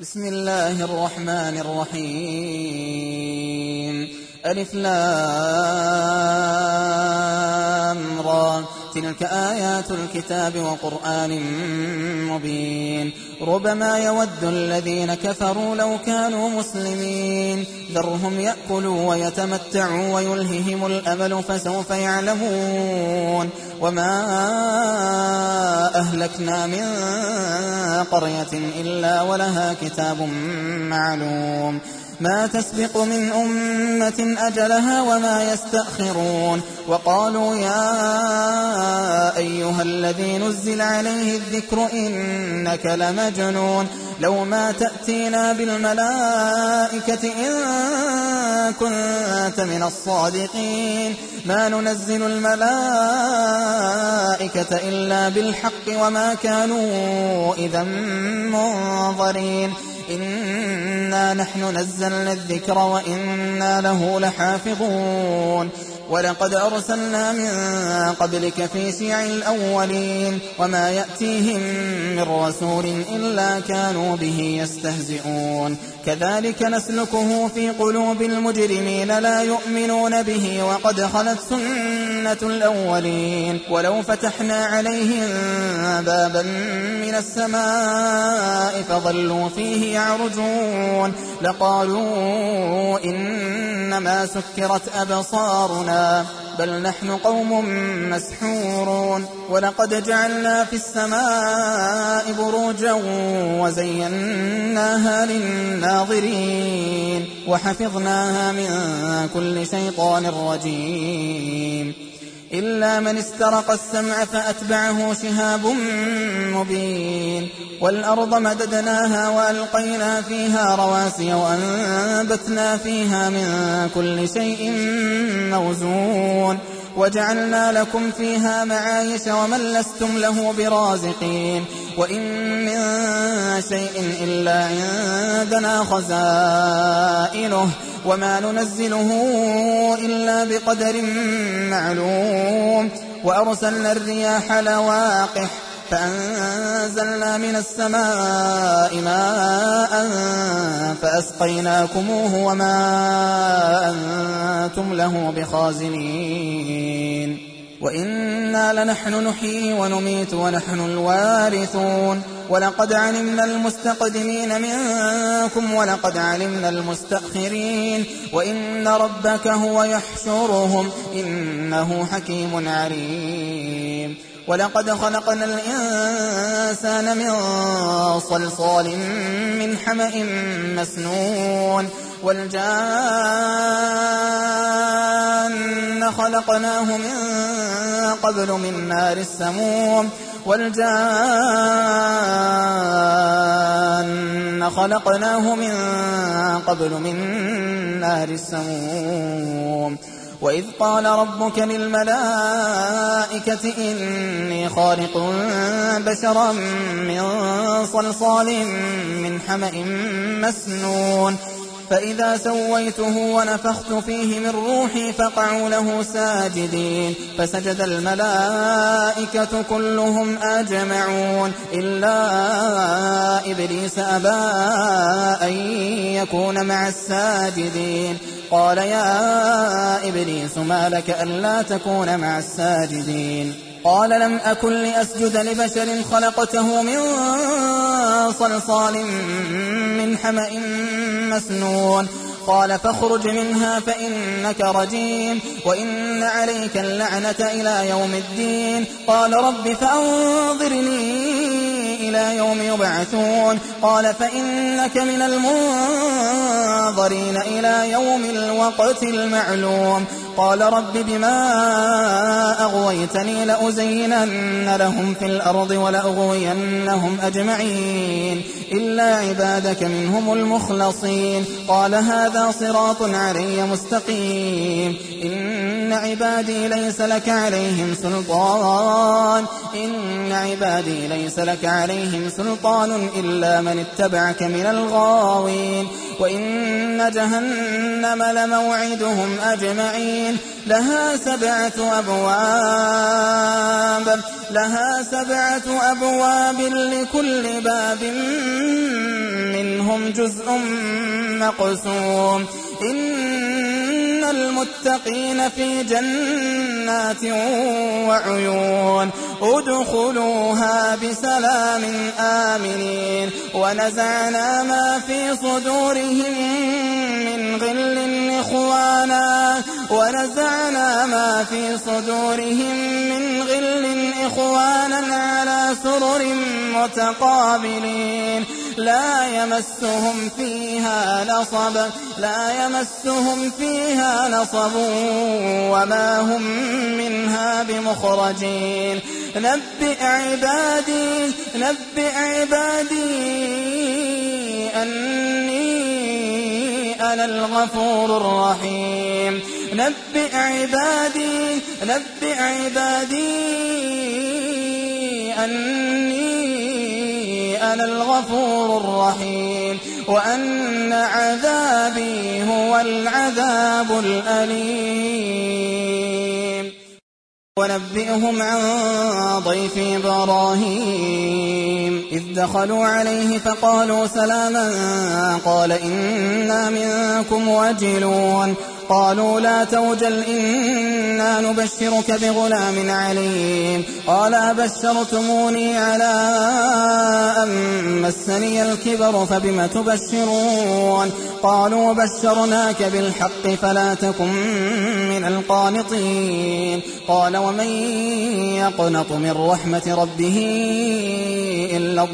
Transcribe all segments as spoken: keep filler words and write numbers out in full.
بسم الله الرحمن الرحيم. ألف لام را، تلك آيات الكتاب وقرآن مبين. ربما يود الذين كفروا لو كانوا مسلمين، ذرهم يأكلوا ويتمتعوا ويلههم الأمل فسوف يعلمون. وما أهلكنا من قرية إلا ولها كتاب معلوم، ما تسبق من أمة أجلها وما يستأخرون. وقالوا يا أيها الذي نزل عليه الذكر إنك لمجنون، لو ما تأتينا بالملائكة إن كنت من الصادقين، ما ننزل الملائكة إلا بالحق وما كانوا إذا منظرين. إنا نحن نزلنا الذكر وإنا له لحافظون. ولقد أرسلنا من قبلك في شيع الأولين، وما يأتيهم من رسول إلا كانوا به يستهزئون. كذلك نسلكه في قلوب المجرمين لا يؤمنون به، وقد خلت سنة الأولين. ولو فتحنا عليهم بابا من السماء فظلوا فيه يعرجون لقالوا إنما سكرت أبصارنا بل نحن قوم مسحورون. ولقد جعلنا في السماء بروجا وزيناها للناظرين وحفظناها من كل شيطان رجيم، إلا من استرق السمع فأتبعه شهاب مبين. والأرض مددناها وألقينا فيها رواسي وأنبتنا فيها من كل شيء موزون، وجعلنا لكم فيها معايش ومن لستم له برازقين. وإن من شيء إلا عندنا خزائنه وما ننزله إلا بقدر معلوم. وأرسلنا الرياح لواقح فأنزلنا من السماء ماء فأسقيناكموه وما أنتم له بخازنين. وإنا لنحن نحيي ونميت ونحن الوارثون. ولقد علمنا المستقدمين منكم ولقد علمنا المستأخرين، وإن ربك هو يحشرهم إنه حكيم عليم. ولقد خلقنا الإنسان من صلصال من حمأ مسنون، والجان خلقناه من قبل من نار السموم والجان خلقناه من قبل من نار السموم. وإذ قال ربك للملائكة إني خالق بشرا من صلصال من حمأ مسنون، فإذا سويته ونفخت فيه من روحي فقعوا له ساجدين، فسجد الملائكة كلهم أجمعون إلا إبليس أبى أن يكون مع الساجدين. قال يا إبليس ما لك ألا تكون مع الساجدين؟ قال لم أكن لأسجد لبشر خلقته من صلصال من حمأ مسنون. قال فاخرج منها فإنك رجيم وإن عليك اللعنة إلى يوم الدين. قال رب فأنظرني إلى يوم يبعثون. قال فإنك من المنظرين إلى يوم الوقت المعلوم. قال رب بما أغويتني لأزينن لهم في الأرض ولأغوينهم أجمعين إلا عبادك منهم المخلصين. قال هذا صراط علي مستقيم. إن عبادي ليس لك عليهم سلطان إن عبادي ليس لك عليهم سلطان إلا من اتبعك من الغاوين. وإن جهنم لموعدهم أجمعين لها سبعة أبواب لها سبعة أبواب لكل باب منهم منهم جزء مقسوم إن المتقين في جنات وعيون ادخلوها بسلام آمنين ونزعنا ما في صدورهم من غل إخوانا ونزعنا ما في صدورهم من غل إخوانا على سرر متقابلين لا يمسهم فيها نصب لا يمسهم فيها نصب وما هم منها بمخرجين نبئ عبادي نبئ عبادي أني أنا الغفور الرحيم نبئ عبادي نبئ عبادي أني أنا الغفور الرحيم وأن عذابي هو العذاب الأليم ونبئهم عن ضيف إبراهيم إذ دخلوا عليه فقالوا سلاما قال إنا منكم وجلون قالوا لا توجل إنا نبشرك بغلام عليم قال أبشرتموني على أن مسني الكبر فبم تبشرون قالوا بشرناك بالحق فلا تكن من القانطين قال ومن يقنط من رحمة ربه إلا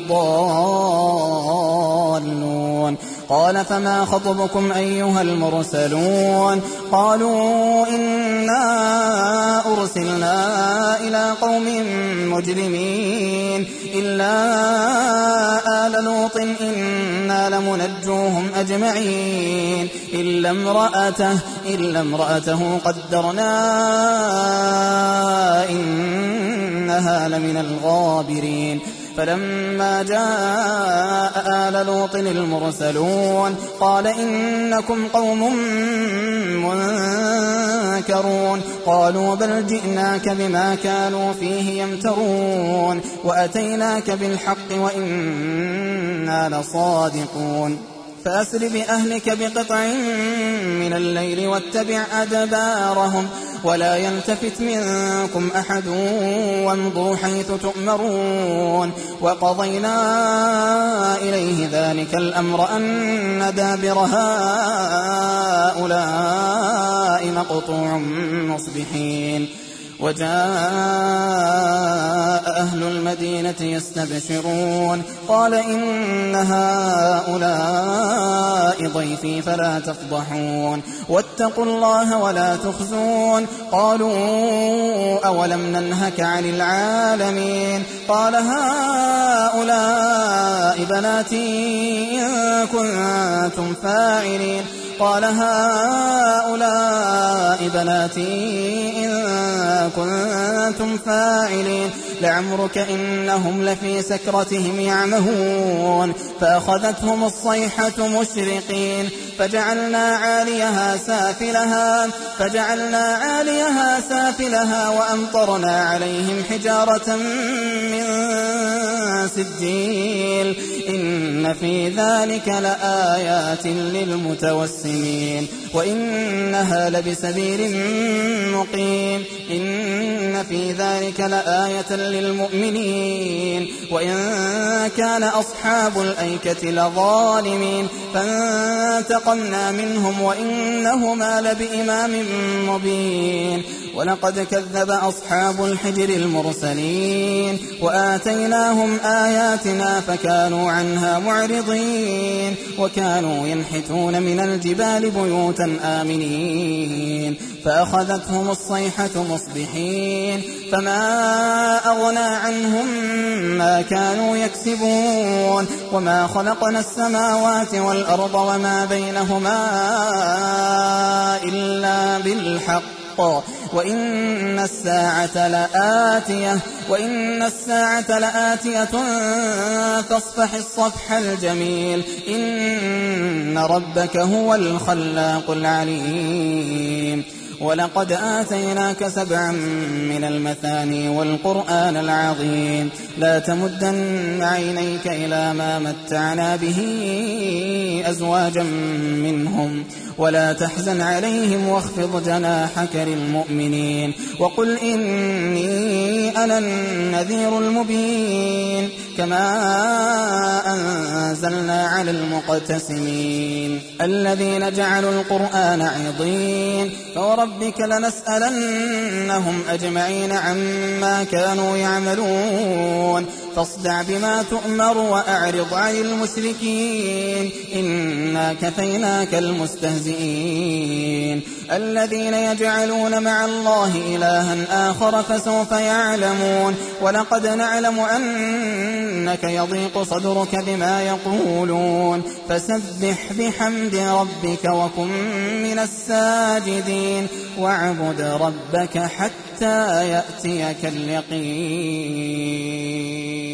الضالون قال فما خطبكم أيها المرسلون قالوا إنا أرسلنا إلى قوم مجرمين إلا آل لوط إنا لمنجوهم أجمعين إلا امرأته, إلا امرأته قدرنا إنها لمن الغابرين فلما جاء آل لوط المرسلون قال إنكم قوم منكرون قالوا بل جئناك بما كانوا فيه يمترون وأتيناك بالحق وإنا لصادقون فأسر بأهلك بقطع من الليل واتبع أدبارهم ولا يلتفت منكم أحد وامضوا حيث تؤمرون وقضينا إليه ذلك الأمر أن دابر هؤلاء مقطوع مصبحين وجاء أهل المدينة يستبشرون قال إن هؤلاء ضيفي فلا تفضحون واتقوا الله ولا تخزون قالوا أولم ننهك عن العالمين قال هؤلاء بناتي إن كنتم فاعلين قال هؤلاء بناتي إن كنتم فاعلين لعمرك إنهم لفي سكرتهم يعمهون فأخذتهم الصيحة مشرقين فجعلنا عاليها سافلها فجعلنا عاليها سافلها وأمطرنا عليهم حجارة من سجيل إن في ذلك لآيات للمتوسمين وإنها لبسبيل مقيم إن في ذلك لآية للمؤمنين وإن كان أصحاب الأيكة لظالمين فانتقمنا منهم وإنهما لبإمام مبين ولقد كذب أصحاب الحجر المرسلين وآتيناهم آياتنا فكانوا عنها معرضين وكانوا ينحتون من الجبال بيوتا آمنين فأخذتهم الصيحة مصبحين فما أغنى عنهم ما كانوا يكسبون وما خلقنا السماوات والأرض وما بينهما إلا بالحق وإن الساعة لآتية وإن الساعة لآتية فاصفح الصفح الجميل إن ربك هو الخلاق العليم ولقد آتيناك سبعا من المثاني والقرآن العظيم لا تمدن عينيك إلى ما متعنا به أزواجا منهم ولا تحزن عليهم واخفض جناحك للمؤمنين وقل إني أنا النذير المبين كما أنزلنا على المقتسمين الذين جعلوا القرآن عضين فوربك لنسألنهم أجمعين عما كانوا يعملون فاصدع بما تؤمر وأعرض عن المشركين إنا كفيناك المستهزئين الذين يجعلون مع الله إلها آخر فسوف يعلمون ولقد نعلم أنك يضيق صدرك بما يقولون فسبح بحمد ربك وكن من الساجدين واعبد ربك حتى يأتيك اليقين.